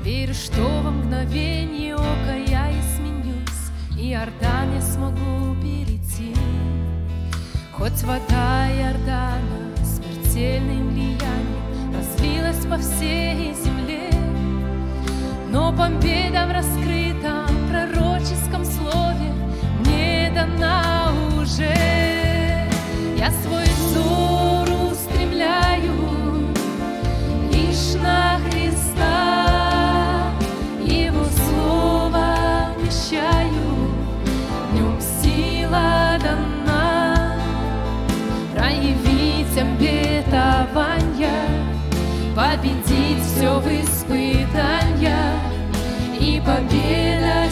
Верю, что во мгновение ока я изменюсь, и Иордан я смогу перейти. Хоть вода Иордана смертельным влиянием разлилась по всей земле, но победа в раскрытом пророческом слове мне дана уже. Я свой взор устремляю лишь на Христа, Его слово вещаю, в нем сила дана проявить обетования, победить все в испытания, и победа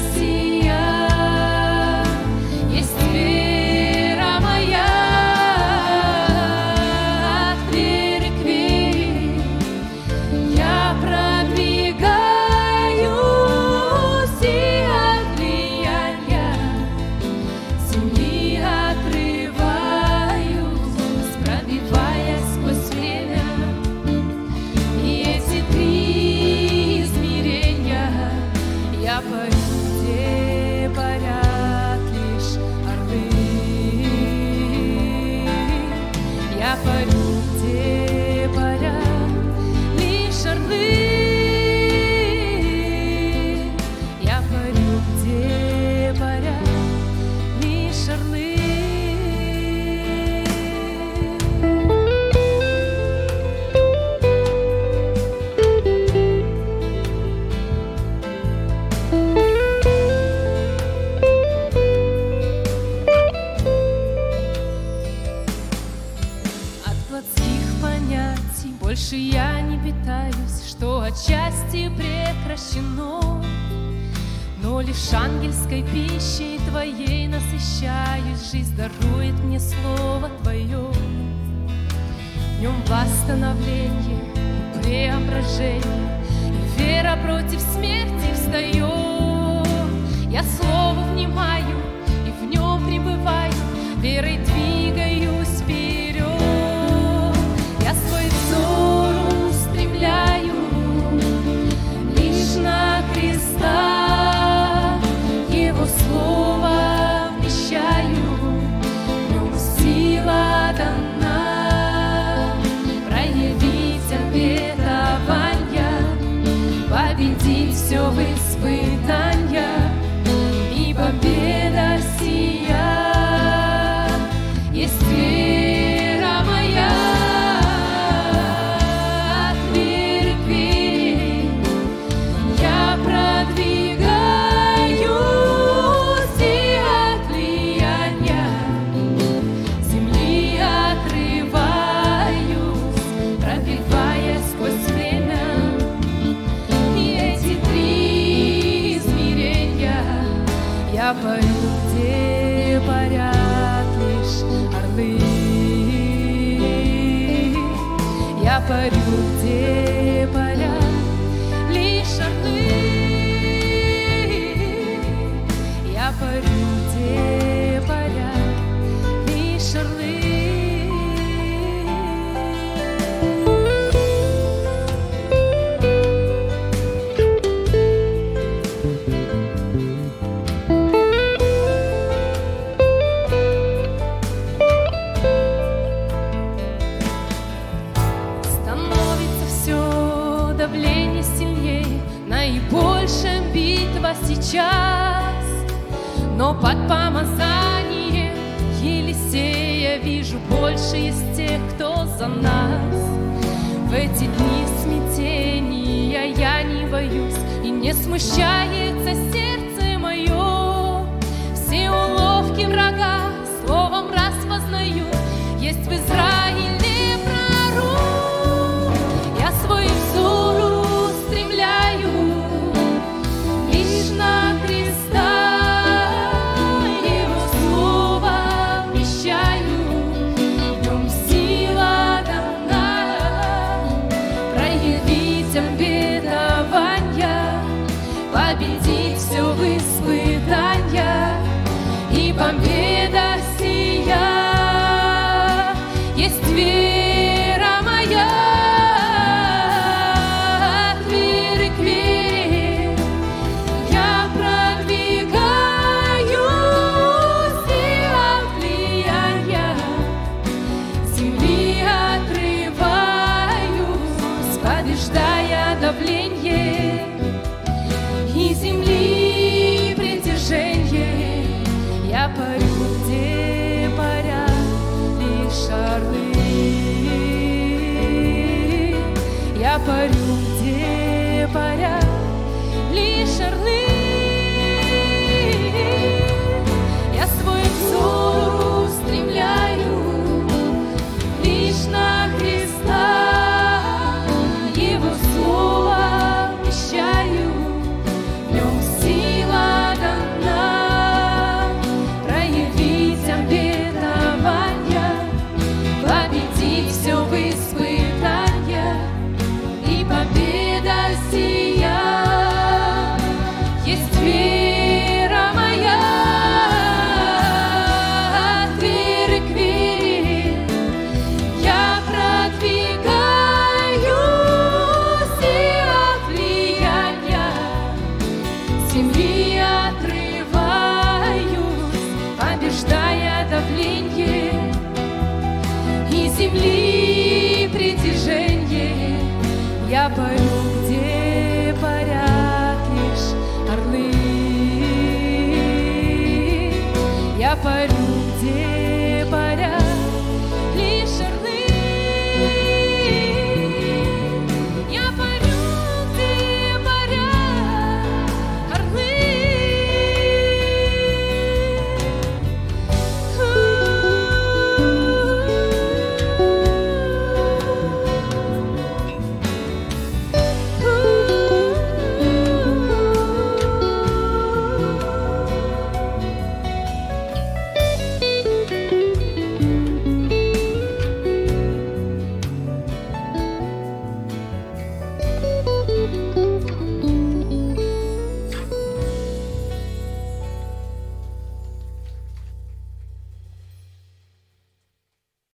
сия есть вера моя. От веры к вере я продвигаюсь, и от влияния земли отрываюсь, пробиваясь сквозь время. И эти три измерения я парю, где парят лишь орлы. Я парю, где парят лишь орлы. Я парю, где парят лишь орлы. От плотских понятий больше я не питаюсь, что отчасти прекращено, но лишь ангельской пищей Твоей насыщаюсь. Жизнь дарует мне Слово Твое, в нем восстановление и преображение, и вера против смерти встает. Я Слово внимаю и в нем пребываю, верой двигаюсь вперед. Я свой взор устремляю лишь на Христа, Его слово вмещаю, в нем сила дана проявить обетования, победить все в испытания, и победа сия есть вера моя. От веры к вере я продвигаюсь, и от влияния земли отрываюсь, пробиваясь сквозь время. И эти три измерения я парю, где парят лишь орлы. Я парю, где парят лишь орлы. Я парю, где парят лишь орлы. Становится все давление сильнее, наибольшая битва сейчас, но под помазанием Елисея вижу, больше есть тех, кто за нас. В эти дни смятения я не боюсь, и не смущается сердце мое. Все уловки врага словом распознаю, есть в Израиле пророк. Я свой взор устремляю лишь на Христа, Его слово вмещаю, в нем сила дана проявить обетования, победить все в испытания, и победа сия есть вера моя. От веры к вере парю, где парят лишь орлы. Я свой взор устремляю лишь на Христа, Его слово вещаю, в нем сила дана проявить обетование, победить все в испытания, и победа сия есть вера моя. От веры к вере я продвигаюсь, и от влияния земли отрываюсь, побеждая давление и земли притяжение. Я борюсь